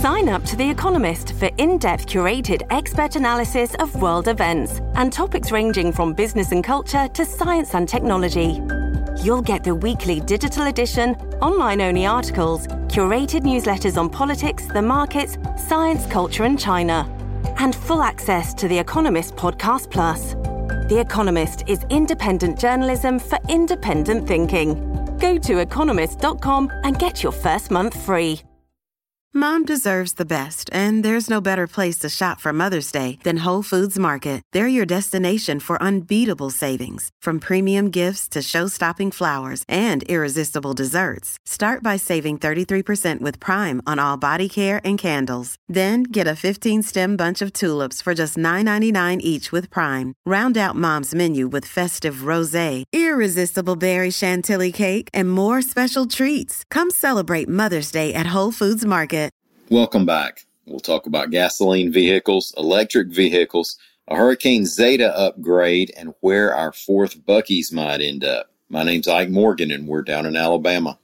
Sign up to The Economist for in-depth curated expert analysis of world events and topics ranging from business and culture to science and technology. You'll get the weekly digital edition, online-only articles, curated newsletters on politics, the markets, science, culture and China, and full access to The Economist Podcast Plus. The Economist is independent journalism for independent thinking. Go to economist.com and get your first month free. Mom deserves the best, and there's no better place to shop for Mother's Day than Whole Foods Market. They're your destination for unbeatable savings, from premium gifts to show-stopping flowers and irresistible desserts. Start by saving 33% with Prime on all body care and candles. Then get a 15-stem bunch of tulips for just $9.99 each with Prime. Round out Mom's menu with festive rosé, irresistible berry chantilly cake, and more special treats. Come celebrate Mother's Day at Whole Foods Market. Welcome back. We'll talk about gasoline vehicles, electric vehicles, a Hurricane Zeta upgrade, and where our fourth Buc-ee's might end up. My name's Ike Morgan, and we're down in Alabama.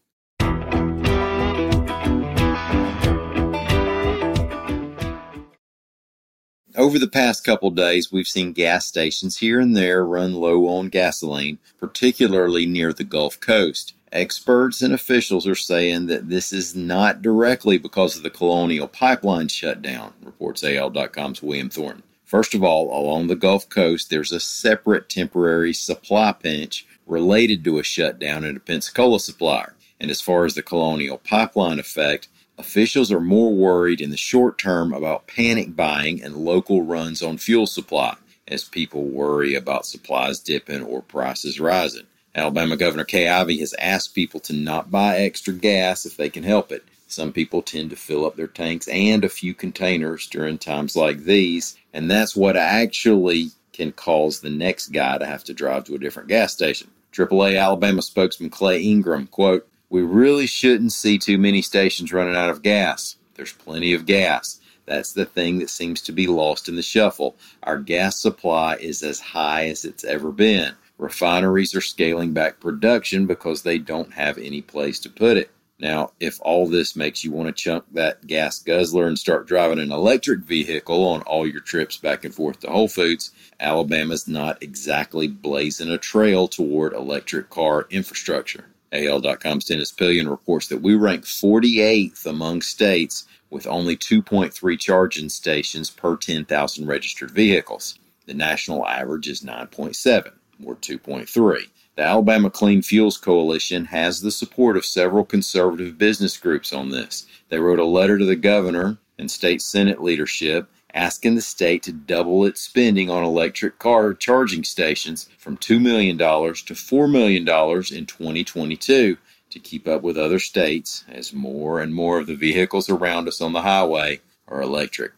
Over the past couple days, we've seen gas stations here and there run low on gasoline, particularly near the Gulf Coast. Experts and officials are saying that this is not directly because of the Colonial Pipeline shutdown, reports AL.com's William Thornton. First of all, along the Gulf Coast, there's a separate temporary supply pinch related to a shutdown at a Pensacola supplier. And as far as the Colonial Pipeline effect, officials are more worried in the short term about panic buying and local runs on fuel supply, as people worry about supplies dipping or prices rising. Alabama Governor Kay Ivey has asked people to not buy extra gas if they can help it. Some people tend to fill up their tanks and a few containers during times like these, and that's what actually can cause the next guy to have to drive to a different gas station. AAA Alabama spokesman Clay Ingram, quote, "We really shouldn't see too many stations running out of gas. There's plenty of gas. That's the thing that seems to be lost in the shuffle. Our gas supply is as high as it's ever been. Refineries are scaling back production because they don't have any place to put it." Now, if all this makes you want to chunk that gas guzzler and start driving an electric vehicle on all your trips back and forth to Whole Foods, Alabama's not exactly blazing a trail toward electric car infrastructure. AL.com's Dennis Pillion reports that we rank 48th among states with only 2.3 charging stations per 10,000 registered vehicles. The national average is 9.7. We're 2.3. The Alabama Clean Fuels Coalition has the support of several conservative business groups on this. They wrote a letter to the governor and state Senate leadership asking the state to double its spending on electric car charging stations from $2 million to $4 million in 2022 to keep up with other states as more and more of the vehicles around us on the highway are electric.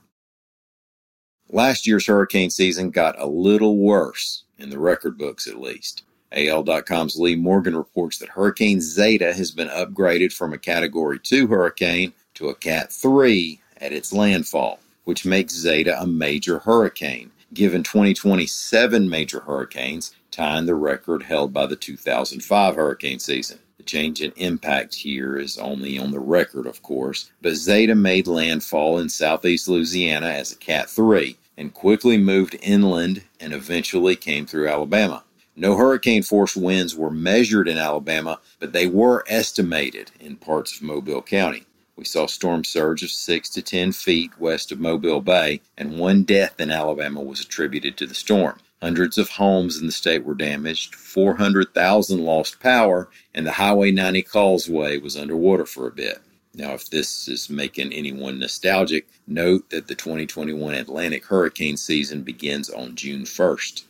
Last year's hurricane season got a little worse, in the record books at least. AL.com's Lee Morgan reports that Hurricane Zeta has been upgraded from a Category 2 hurricane to a Cat 3 at its landfall, which makes Zeta a major hurricane, given 2027 major hurricanes, tying the record held by the 2005 hurricane season. The change in impact here is only on the record, of course, but Zeta made landfall in southeast Louisiana as a Cat 3 and quickly moved inland and eventually came through Alabama. No hurricane-force winds were measured in Alabama, but they were estimated in parts of Mobile County. We saw storm surge of 6 to 10 feet west of Mobile Bay, and one death in Alabama was attributed to the storm. Hundreds of homes in the state were damaged, 400,000 lost power, and the Highway 90 causeway was underwater for a bit. Now, if this is making anyone nostalgic, note that the 2021 Atlantic hurricane season begins on June 1st.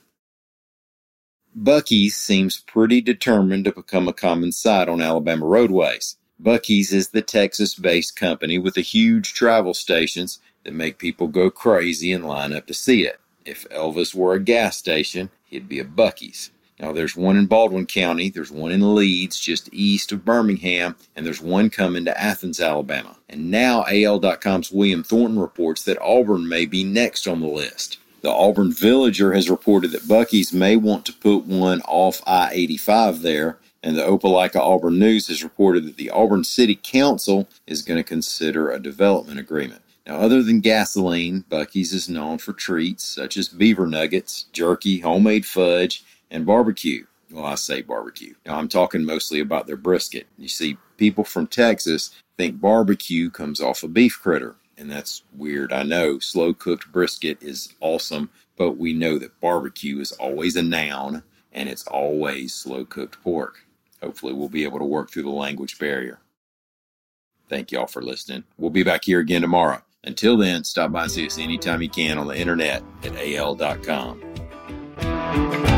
Buc-ee's seems pretty determined to become a common sight on Alabama roadways. Buc-ee's is the Texas-based company with the huge travel stations that make people go crazy and line up to see it. If Elvis were a gas station, he'd be a Buc-ee's. Now, there's one in Baldwin County, there's one in Leeds, just east of Birmingham, and there's one coming to Athens, Alabama. And now AL.com's William Thornton reports that Auburn may be next on the list. The Auburn Villager has reported that Buc-ee's may want to put one off I-85 there, and the Opelika Auburn News has reported that the Auburn City Council is going to consider a development agreement. Now, other than gasoline, Buc-ee's is known for treats such as beaver nuggets, jerky, homemade fudge, and barbecue. Well, I say barbecue. Now, I'm talking mostly about their brisket. You see, people from Texas think barbecue comes off a beef critter, and that's weird. I know slow-cooked brisket is awesome, but we know that barbecue is always a noun, and it's always slow-cooked pork. Hopefully, we'll be able to work through the language barrier. Thank y'all for listening. We'll be back here again tomorrow. Until then, stop by and see us anytime you can on the internet at al.com.